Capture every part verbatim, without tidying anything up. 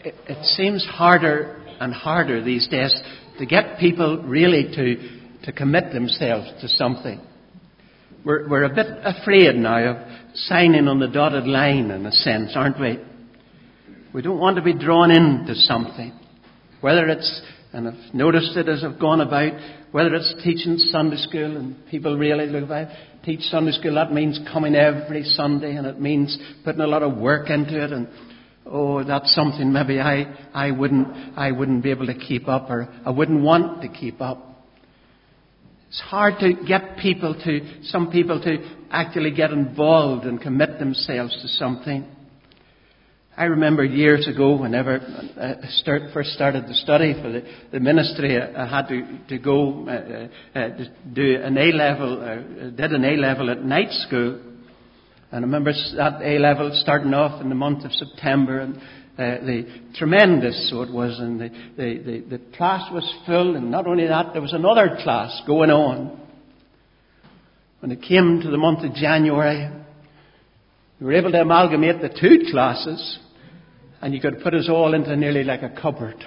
it, it seems harder and harder these days to get people really to, to commit themselves to something. We're, we're a bit afraid now of signing on the dotted line, in a sense, aren't we? We don't want to be drawn into something. Whether it's, and I've noticed it as I've gone about, whether it's teaching Sunday school, and people really look about it, teach Sunday school, that means coming every Sunday, and it means putting a lot of work into it, and oh, that's something maybe I, I wouldn't I wouldn't be able to keep up, or I wouldn't want to keep up. It's hard to get people to, some people to actually get involved and commit themselves to something. I remember years ago, whenever I start, first started to study for the, the ministry, I had to, to go uh, uh, to do an A-level, uh, did an A-level at night school. And I remember that A-level starting off in the month of September, and uh, the tremendous, so it was, and the, the, the, the class was full, and not only that, there was another class going on. When it came to the month of January, we were able to amalgamate the two classes, and you could put us all into nearly like a cupboard.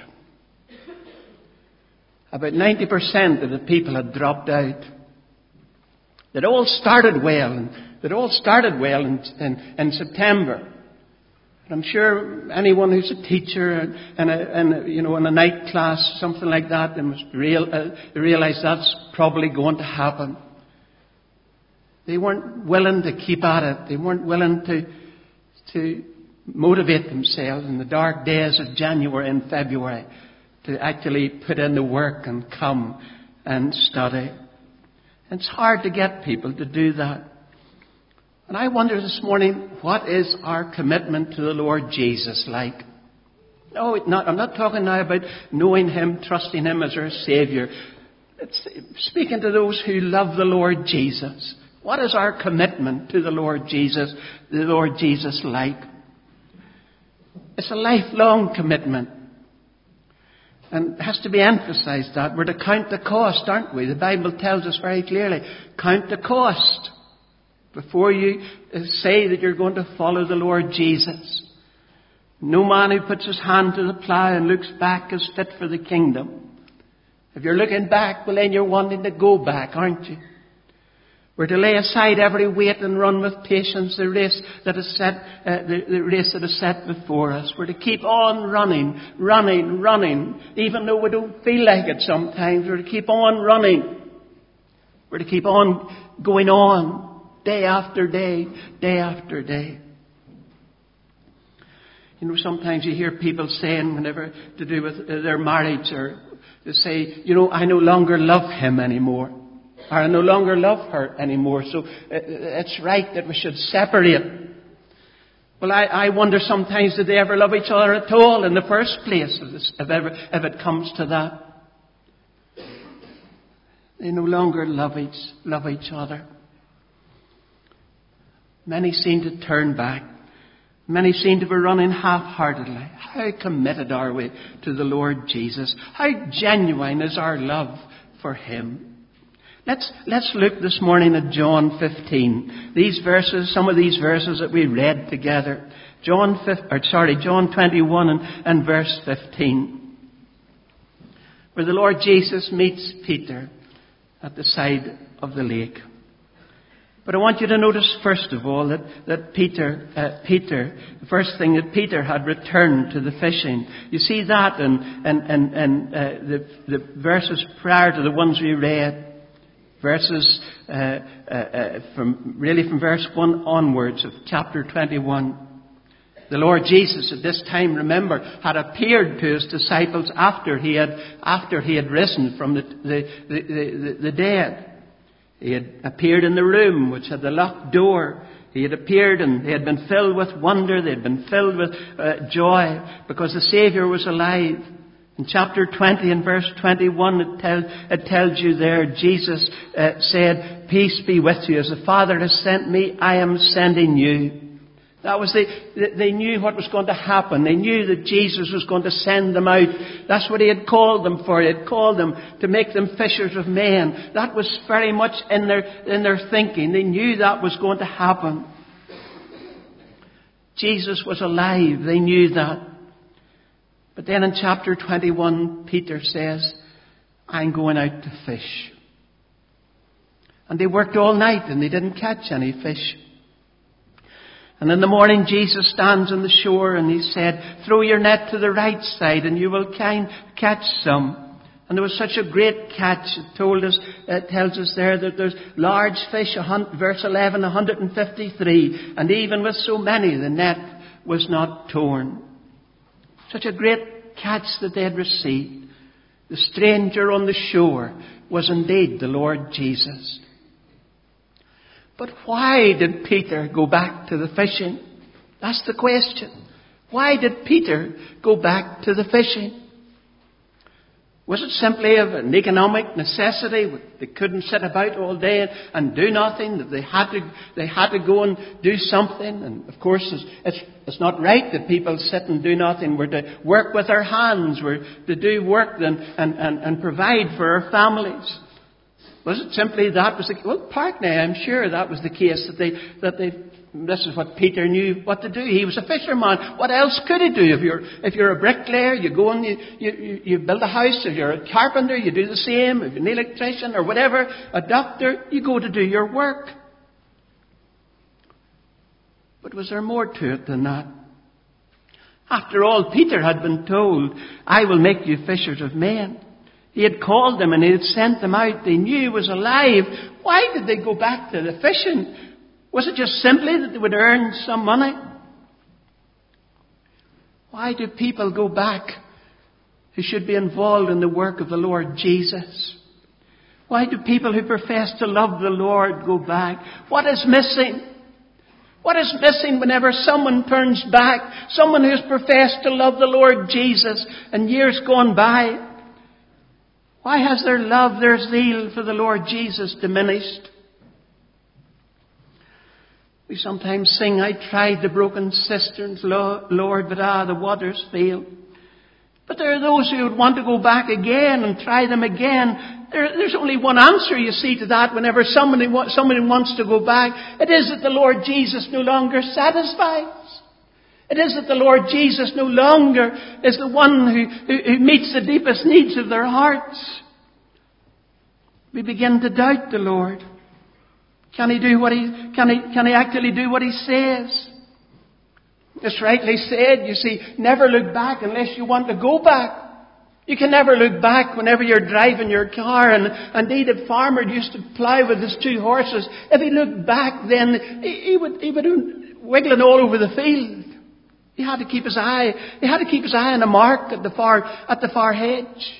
About ninety percent of the people had dropped out. They'd all started well, and they'd all started well in, in, in September. And I'm sure anyone who's a teacher and, a, and a, you know, in a night class, something like that, they must real, uh, realize that's probably going to happen. They weren't willing to keep at it. They weren't willing to to motivate themselves in the dark days of January and February to actually put in the work and come and study. It's hard to get people to do that. And I wonder this morning, what is our commitment to the Lord Jesus like? No, not, I'm not talking now about knowing Him, trusting Him as our Saviour. It's speaking to those who love the Lord Jesus. What is our commitment to the Lord Jesus, the Lord Jesus like? It's a lifelong commitment. And it has to be emphasized that we're to count the cost, aren't we? The Bible tells us very clearly, count the cost before you say that you're going to follow the Lord Jesus. No man who puts his hand to the plough and looks back is fit for the kingdom. If you're looking back, well then you're wanting to go back, aren't you? We're to lay aside every weight and run with patience the race that is set, uh, the, the race that is set before us. We're to keep on running, running, running, even though we don't feel like it sometimes. We're to keep on running. We're to keep on going on, day after day, day after day. You know, sometimes you hear people saying, whenever to do with their marriage, or they say, you know, I no longer love him anymore. Or I no longer love her anymore, so it's right that we should separate. Well, I, I wonder sometimes, did they ever love each other at all in the first place, if, this, if, ever, if it comes to that? They no longer love each, love each other. Many seem to turn back. Many seem to be running half-heartedly. How committed are we to the Lord Jesus? How genuine is our love for Him? Let's, let's look this morning at John fifteen. These verses, some of these verses that we read together. John, or sorry, John twenty-one and, and verse fifteen. Where the Lord Jesus meets Peter at the side of the lake. But I want you to notice, first of all, that, that Peter, uh, Peter, the first thing, that Peter had returned to the fishing. You see that in, in, in, in uh, the, the verses prior to the ones we read. Verses, uh, uh, uh, from, really from verse one onwards of chapter twenty-one. The Lord Jesus at this time, remember, had appeared to His disciples after He had, after He had risen from the, the, the, the, the dead. He had appeared in the room which had the locked door. He had appeared and they had been filled with wonder. They had been filled with uh, joy because the Saviour was alive. In chapter twenty and verse twenty-one, it, tell, it tells you there, Jesus uh, said, "Peace be with you. As the Father has sent me, I am sending you." That was the, they knew what was going to happen. They knew that Jesus was going to send them out. That's what He had called them for. He had called them to make them fishers of men. That was very much in their, in their thinking. They knew that was going to happen. Jesus was alive. They knew that. But then in chapter twenty-one, Peter says, I'm going out to fish. And they worked all night and they didn't catch any fish. And in the morning Jesus stands on the shore and he said, throw your net to the right side and you will catch some. And there was such a great catch. It told us, it tells us there that there's large fish, verse eleven, one hundred fifty-three. And even with so many, the net was not torn. Such a great catch that they had received. The stranger on the shore was indeed the Lord Jesus. But why did Peter go back to the fishing? That's the question. Why did Peter go back to the fishing? Was it simply of an economic necessity? They couldn't sit about all day and do nothing. That they had to, they had to go and do something. And of course, it's, it's, it's not right that people sit and do nothing. We're to work with our hands. We're to do work and, and, and, and provide for our families. Was it simply that was the, well, partly I'm sure that was the case, that they, that they, this is what Peter knew what to do. He was a fisherman. What else could he do? If you're, if you're a bricklayer, you go and you, you, you build a house. If you're a carpenter, you do the same. If you're an electrician or whatever, a doctor, you go to do your work. But was there more to it than that? After all, Peter had been told, I will make you fishers of men. He had called them and he had sent them out. They knew he was alive. Why did they go back to the fishing? Was it just simply that they would earn some money? Why do people go back who should be involved in the work of the Lord Jesus? Why do people who profess to love the Lord go back? What is missing? What is missing whenever someone turns back? Someone who has professed to love the Lord Jesus and years gone by. Why has their love, their zeal for the Lord Jesus diminished? We sometimes sing, I tried the broken cisterns, Lord, but ah, the waters fail. But there are those who would want to go back again and try them again. There, there's only one answer, you see, to that whenever somebody, somebody wants to go back. It is that the Lord Jesus no longer satisfies. It is that the Lord Jesus no longer is the one who, who, who meets the deepest needs of their hearts. We begin to doubt the Lord. Can he do what he, can he, can he actually do what he says? It's rightly said, you see, never look back unless you want to go back. You can never look back whenever you're driving your car. And indeed, a farmer used to plough with his two horses. If he looked back, then he, he would, he would be wiggling all over the field. He had to keep his eye, he had to keep his eye on a mark at the far, at the far hedge.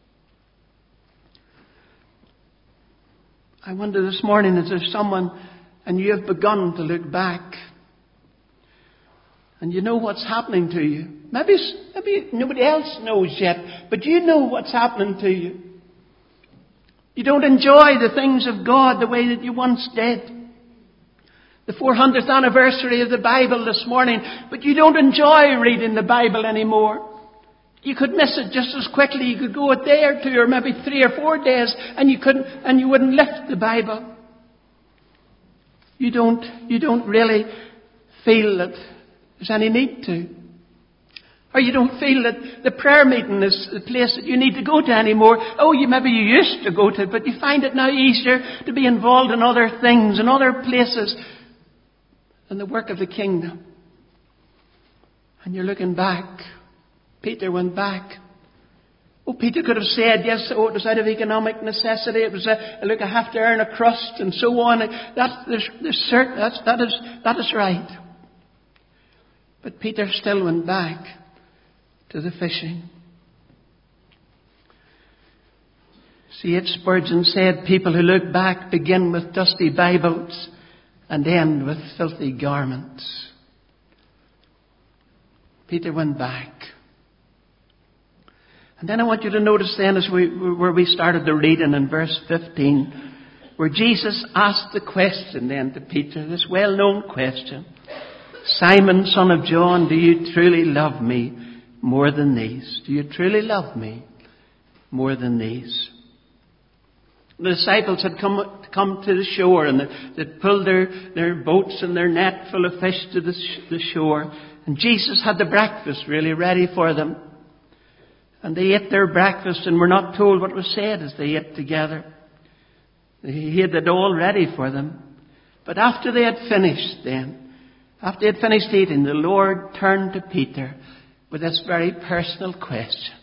I wonder this morning, is there someone and you have begun to look back and you know what's happening to you? Maybe, maybe nobody else knows yet, but you know what's happening to you. You don't enjoy the things of God the way that you once did. The four hundredth anniversary of the Bible this morning, but you don't enjoy reading the Bible anymore. You could miss it just as quickly. You could go a day or two or maybe three or four days and you couldn't, and you wouldn't lift the Bible. You don't, you don't really feel that there's any need to. Or you don't feel that the prayer meeting is the place that you need to go to anymore. Oh, you maybe you used to go to it, but you find it now easier to be involved in other things, in other places, in the work of the kingdom. And you're looking back. Peter went back. Oh, Peter could have said, yes, oh, it was out of economic necessity. It was, a, look, I have to earn a crust and so on. That's, there's, there's certain, that's, that is, that is right. But Peter still went back to the fishing. C H Spurgeon said, people who look back begin with dusty Bibles and end with filthy garments. Peter went back. And then I want you to notice then as we, where we started the reading in verse fifteen, where Jesus asked the question then to Peter, this well-known question. Simon, son of John, do you truly love me more than these? Do you truly love me more than these? The disciples had come, come to the shore and they pulled their, their boats and their net full of fish to the, the shore. And Jesus had the breakfast really ready for them. And they ate their breakfast, and we're not told what was said as they ate together. He had it all ready for them. But after they had finished then, after they had finished eating, the Lord turned to Peter with this very personal question.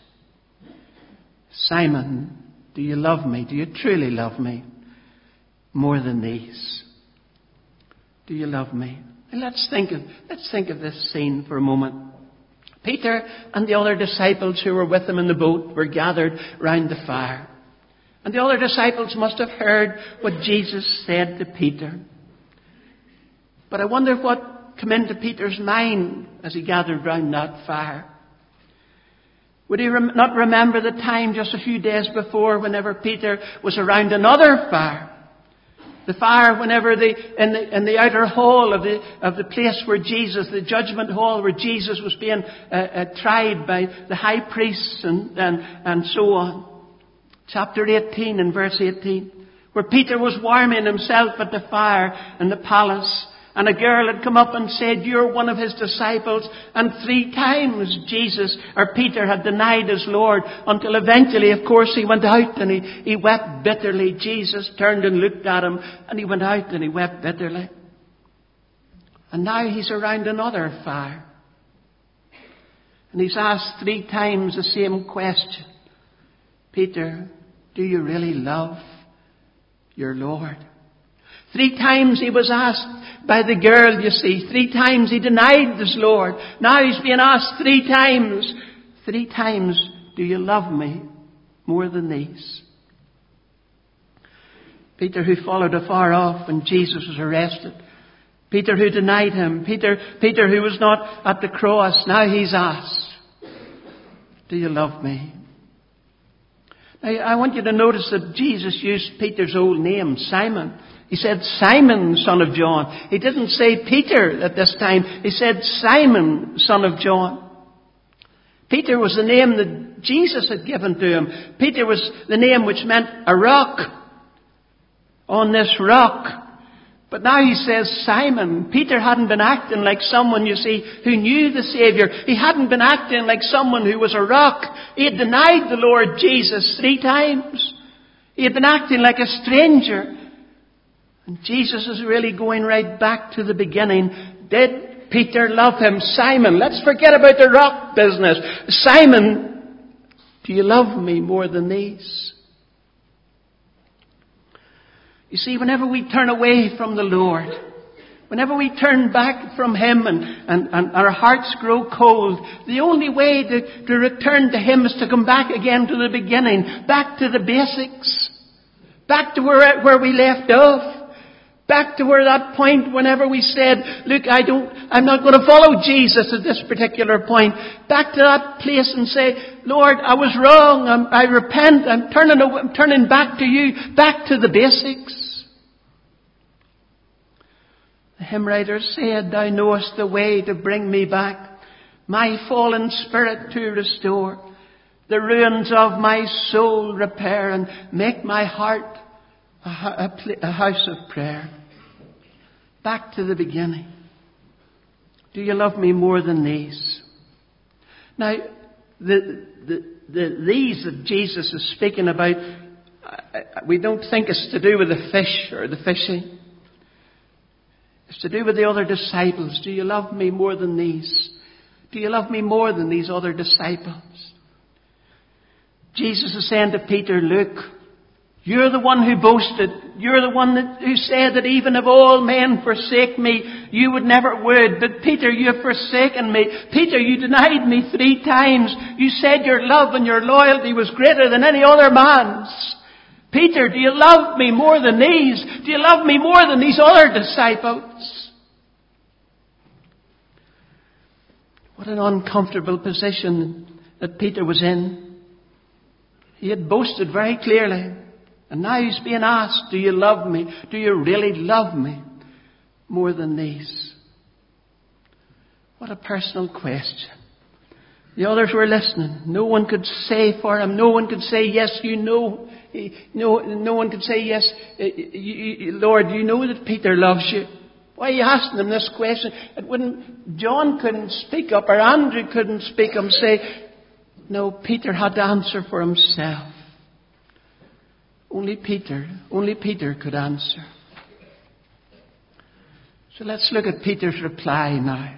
Simon, do you love me? Do you truly love me more than these? Do you love me? And let's think of, let's think of this scene for a moment. Peter and the other disciples who were with him in the boat were gathered round the fire. And the other disciples must have heard what Jesus said to Peter. But I wonder what came into Peter's mind as he gathered round that fire. Would he rem- not remember the time just a few days before whenever Peter was around another fire? The fire whenever the, in the, in the outer hall of the, of the place where Jesus, the judgment hall where Jesus was being uh, uh, tried by the high priests and, and, and so on. Chapter eighteen and verse eighteen, where Peter was warming himself at the fire in the palace, and a girl had come up and said, you're one of his disciples. And three times Jesus, or Peter, had denied his Lord, until eventually, of course, he went out and he, he wept bitterly. Jesus turned and looked at him, and he went out and he wept bitterly. And now he's around another fire. And he's asked three times the same question. Peter, do you really love your Lord? Three times he was asked by the girl, you see. Three times he denied his Lord. Now he's being asked three times. Three times, do you love me more than these? Peter, who followed afar off when Jesus was arrested. Peter, who denied him. Peter, Peter, who was not at the cross. Now he's asked, do you love me? Now, I want you to notice that Jesus used Peter's old name, Simon. He said, Simon, son of John. He didn't say Peter at this time. He said, Simon, son of John. Peter was the name that Jesus had given to him. Peter was the name which meant a rock. On this rock. But now he says Simon. Peter hadn't been acting like someone, you see, who knew the Saviour. He hadn't been acting like someone who was a rock. He had denied the Lord Jesus three times. He had been acting like a stranger. And Jesus is really going right back to the beginning. Did Peter love him? Simon, let's forget about the rock business. Simon, do you love me more than these? You see, whenever we turn away from the Lord, whenever we turn back from Him and, and, and our hearts grow cold, the only way to, to return to Him is to come back again to the beginning, back to the basics, back to where, where we left off. Back to where that point whenever we said, look, I don't, I'm not going to follow Jesus at this particular point. Back to that place and say, Lord, I was wrong. I'm, I repent. I'm turning, I'm turning back to you. Back to the basics. The hymn writer said, Thou knowest the way to bring me back, my fallen spirit to restore, the ruins of my soul repair, and make my heart a, a, a house of prayer. Back to the beginning. Do you love me more than these? Now, the, the, the these that Jesus is speaking about, we don't think it's to do with the fish or the fishing. It's to do with the other disciples. Do you love me more than these? Do you love me more than these other disciples? Jesus is saying to Peter, look, you're the one who boasted. You're the one that, who said that even if all men forsake me, you would never would. But Peter, you have forsaken me. Peter, you denied me three times. You said your love and your loyalty was greater than any other man's. Peter, do you love me more than these? Do you love me more than these other disciples? What an uncomfortable position that Peter was in. He had boasted very clearly. And now he's being asked, do you love me? Do you really love me more than these? What a personal question. The others were listening. No one could say for him. No one could say, yes, you know. No, no one could say, yes, Lord, you know that Peter loves you. Why are you asking him this question? It wouldn't, John couldn't speak up, or Andrew couldn't speak up and say, No, Peter had to answer for himself. Only Peter, only Peter could answer. So let's look at Peter's reply now.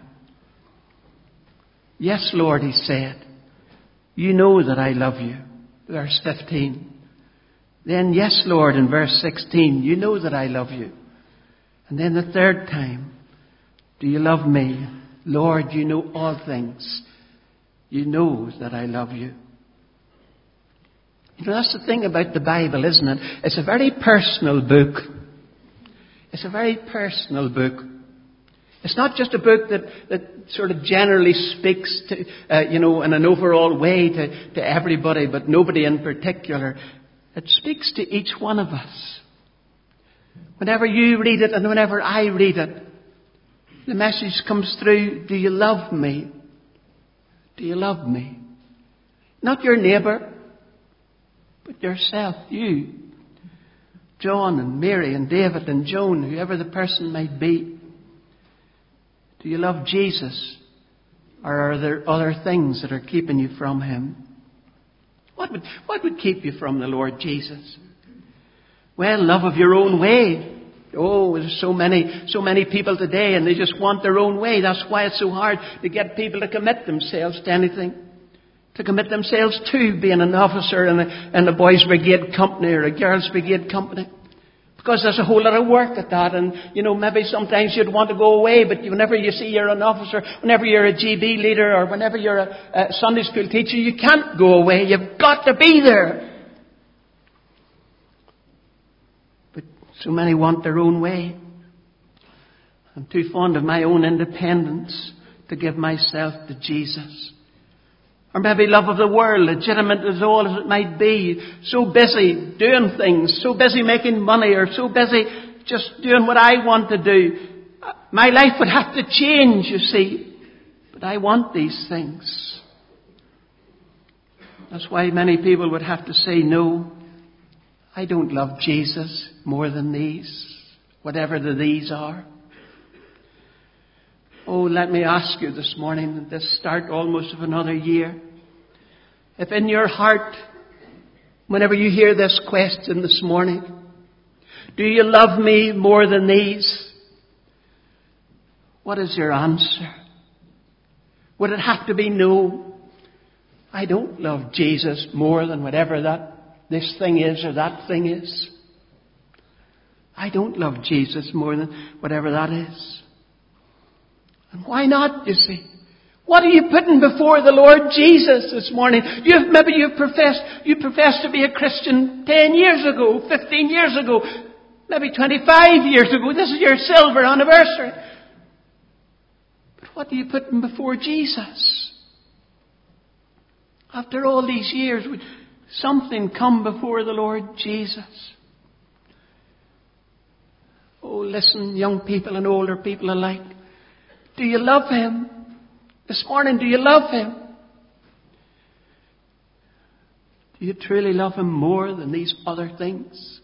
Yes, Lord, he said, you know that I love you. Verse fifteen. Then, yes, Lord, in verse sixteen, you know that I love you. And then the third time, do you love me? Lord, you know all things. You know that I love you. You know, that's the thing about the Bible, isn't it? It's a very personal book. It's a very personal book. It's not just a book that, that sort of generally speaks to, uh, you know, in an overall way to, to everybody, but nobody in particular. It speaks to each one of us. Whenever you read it and whenever I read it, the message comes through, do you love me? Do you love me? Not your neighbour, but yourself, you. John and Mary and David and Joan, whoever the person might be. Do you love Jesus? Or are there other things that are keeping you from Him? What would, what would keep you from the Lord Jesus? Well, love of your own way. Oh, there's so many, so many people today and they just want their own way. That's why it's so hard to get people to commit themselves to anything. To commit themselves to being an officer in a, in a boys' brigade company or a girls' brigade company. Because there's a whole lot of work at that. And, you know, maybe sometimes you'd want to go away, but whenever you see you're an officer, whenever you're a G B leader or whenever you're a, a Sunday school teacher, you can't go away. You've got to be there. But so many want their own way. I'm too fond of my own independence to give myself to Jesus. Or maybe love of the world, legitimate as all as it might be. So busy doing things, so busy making money, or so busy just doing what I want to do. My life would have to change, you see. But I want these things. That's why many people would have to say, no, I don't love Jesus more than these, whatever the these are. Oh, let me ask you this morning, at this start almost of another year, if in your heart, whenever you hear this question this morning, do you love me more than these? What is your answer? Would it have to be no? I don't love Jesus more than whatever that this thing is or that thing is. I don't love Jesus more than whatever that is. And why not, you see? What are you putting before the Lord Jesus this morning? You've, maybe you've professed, you professed to be a Christian ten years ago, fifteen years ago, maybe twenty-five years ago. This is your silver anniversary. But what are you putting before Jesus? After all these years, would something come before the Lord Jesus? Oh, listen, young people and older people alike. Do you love Him? This morning, do you love Him? Do you truly love Him more than these other things?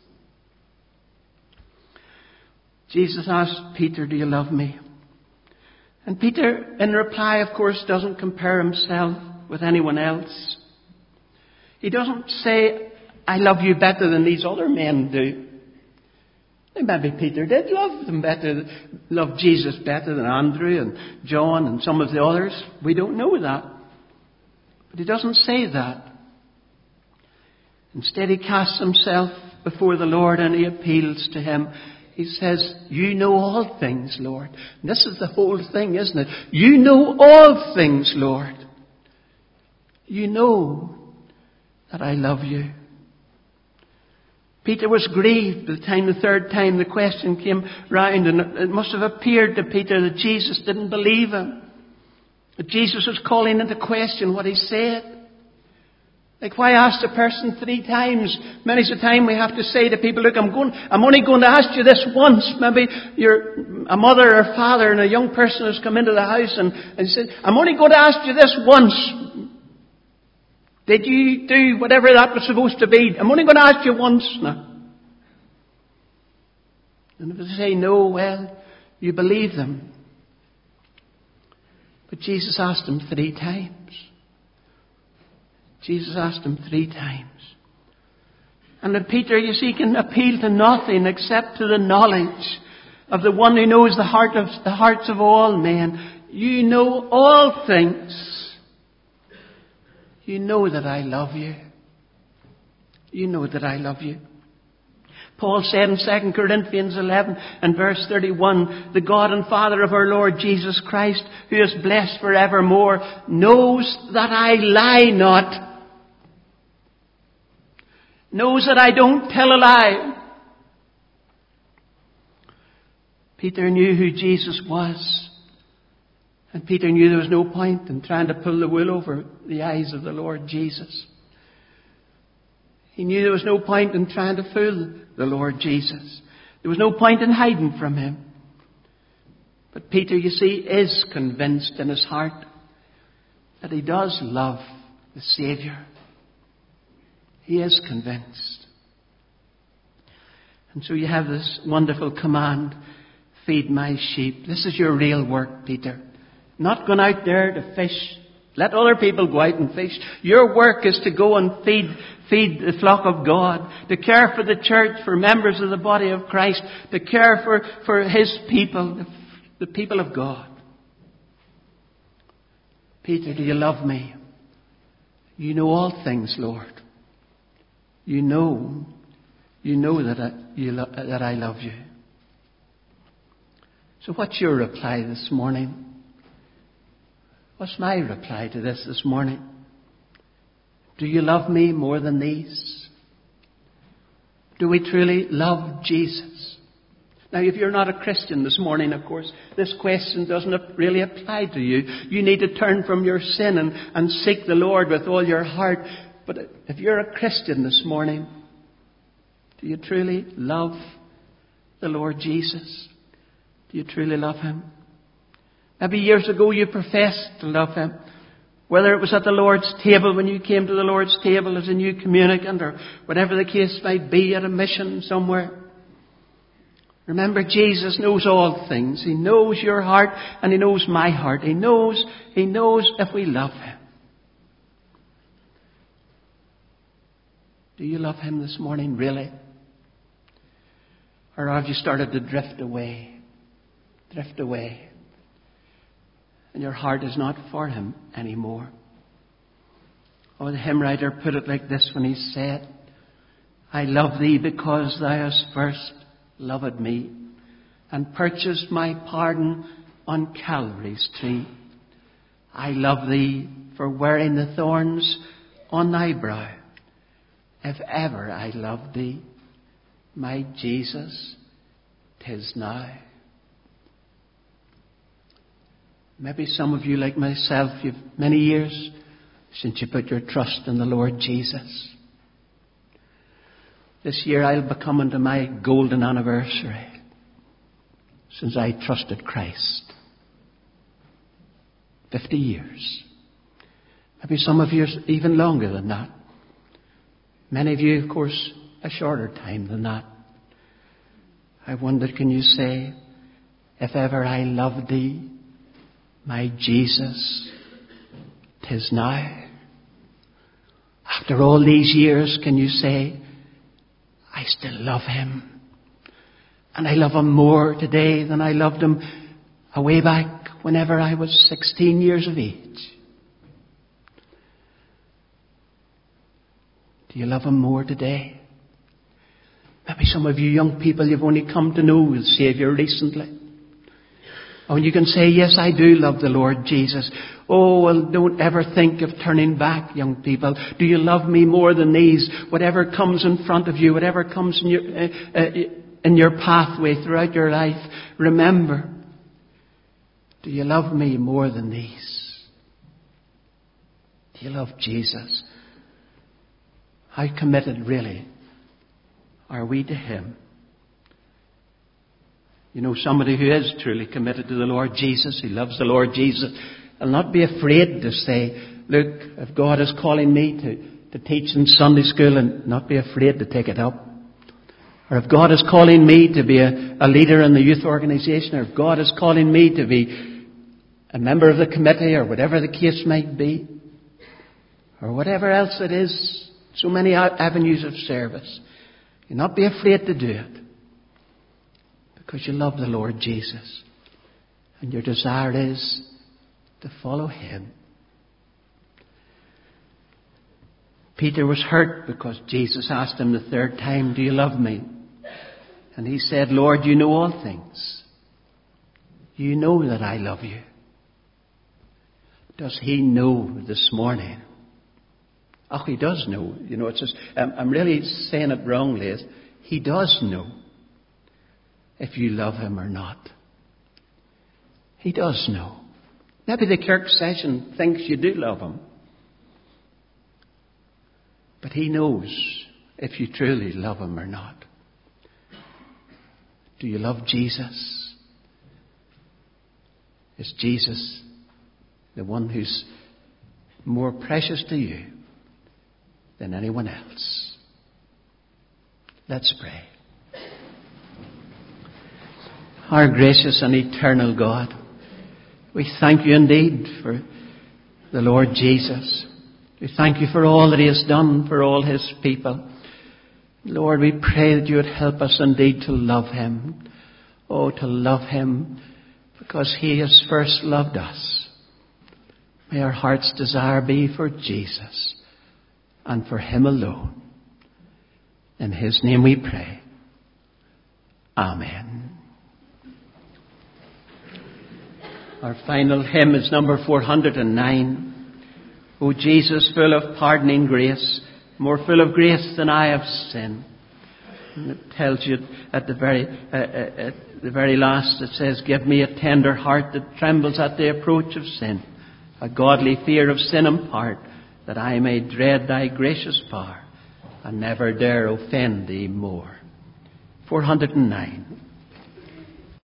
Jesus asked Peter, do you love me? And Peter, in reply, of course, doesn't compare himself with anyone else. He doesn't say, I love you better than these other men do. Maybe Peter did love them better, love Jesus better than Andrew and John and some of the others. We don't know that. But he doesn't say that. Instead, he casts himself before the Lord and he appeals to Him. He says, you know all things, Lord. And this is the whole thing, isn't it? You know all things, Lord. You know that I love you. Peter was grieved by the time the third time the question came round, and it must have appeared to Peter that Jesus didn't believe him. That Jesus was calling into question what he said. Like, why ask a person three times? Many's the time we have to say to people, look, I'm going, I'm only going to ask you this once. Maybe you're a mother or father and a young person has come into the house and, and said, I'm only going to ask you this once. Did you do whatever that was supposed to be? I'm only going to ask you once now. And if they say no, well, you believe them. But Jesus asked him three times. Jesus asked him three times. And then Peter, you see, can appeal to nothing except to the knowledge of the one who knows the heart of the hearts of all men. You know all things. You know that I love you. You know that I love you. Paul said in Second Corinthians eleven and verse thirty-one, the God and Father of our Lord Jesus Christ, who is blessed forevermore, knows that I lie not. Knows that I don't tell a lie. Peter knew who Jesus was. And Peter knew there was no point in trying to pull the wool over the eyes of the Lord Jesus. He knew there was no point in trying to fool the Lord Jesus. There was no point in hiding from him. But Peter, you see, is convinced in his heart that he does love the Saviour. He is convinced. And so you have this wonderful command, feed my sheep. This is your real work, Peter. Not going out there to fish. Let other people go out and fish. Your work is to go and feed, feed the flock of God, to care for the church, for members of the body of Christ, to care for, for His people, the, the people of God. Peter, do you love me? You know all things, Lord. You know, you know that I, you lo- that I love you. So what's your reply this morning? What's my reply to this this morning? Do you love me more than these? Do we truly love Jesus? Now, if you're not a Christian this morning, of course, this question doesn't really apply to you. You need to turn from your sin and, and seek the Lord with all your heart. But if you're a Christian this morning, do you truly love the Lord Jesus? Do you truly love Him? Maybe years ago you professed to love Him. Whether it was at the Lord's table, when you came to the Lord's table as a new communicant, or whatever the case might be, at a mission somewhere. Remember, Jesus knows all things. He knows your heart and He knows my heart. He knows, He knows if we love Him. Do you love Him this morning, really? Or have you started to drift away? Drift away. And your heart is not for Him anymore. Oh, the hymn writer put it like this when he said, I love Thee because Thou hast first loved me and purchased my pardon on Calvary's tree. I love Thee for wearing the thorns on Thy brow. If ever I loved Thee, my Jesus, 'tis now. Maybe some of you, like myself, you've many years since you put your trust in the Lord Jesus. This year I'll be coming to my golden anniversary since I trusted Christ. Fifty years. Maybe some of you even longer than that. Many of you, of course, a shorter time than that. I wonder, can you say, if ever I loved Thee, my Jesus, 'tis now? After all these years, can you say, I still love Him? And I love Him more today than I loved Him away back whenever I was sixteen years of age. Do you love Him more today? Maybe some of you young people, you've only come to know the Saviour recently. Oh, and you can say, yes, I do love the Lord Jesus. Oh, well, don't ever think of turning back, young people. Do you love me more than these? Whatever comes in front of you, whatever comes in your, uh, uh, in your pathway throughout your life, remember, do you love me more than these? Do you love Jesus? How committed, really, are we to Him? You know, somebody who is truly committed to the Lord Jesus, who loves the Lord Jesus, will not be afraid to say, look, if God is calling me to, to teach in Sunday school, and not be afraid to take it up. Or if God is calling me to be a, a leader in the youth organisation, or if God is calling me to be a member of the committee, or whatever the case might be, or whatever else it is, so many avenues of service. Do not be afraid to do it, because you love the Lord Jesus and your desire is to follow Him. Peter was hurt because Jesus asked him the third time, do you love me? And he said, Lord, you know all things. You know that I love you. Does He know this morning? Oh, He does know. You know, it's just, um, I'm really saying it wrongly. He does know if you love Him or not. He does know. Maybe the Kirk session thinks you do love Him. But He knows if you truly love Him or not. Do you love Jesus? Is Jesus the one who's more precious to you than anyone else? Let's pray. Our gracious and eternal God, we thank You indeed for the Lord Jesus. We thank You for all that He has done for all His people. Lord, we pray that You would help us indeed to love Him. Oh, to love Him because He has first loved us. May our heart's desire be for Jesus and for Him alone. In His name we pray. Amen. Our final hymn is number four hundred nine. O Jesus, full of pardoning grace, more full of grace than I have sin. And it tells you at the very uh, uh, at the very last, it says, give me a tender heart that trembles at the approach of sin, a godly fear of sin impart, that I may dread Thy gracious power, and never dare offend Thee more. four hundred nine.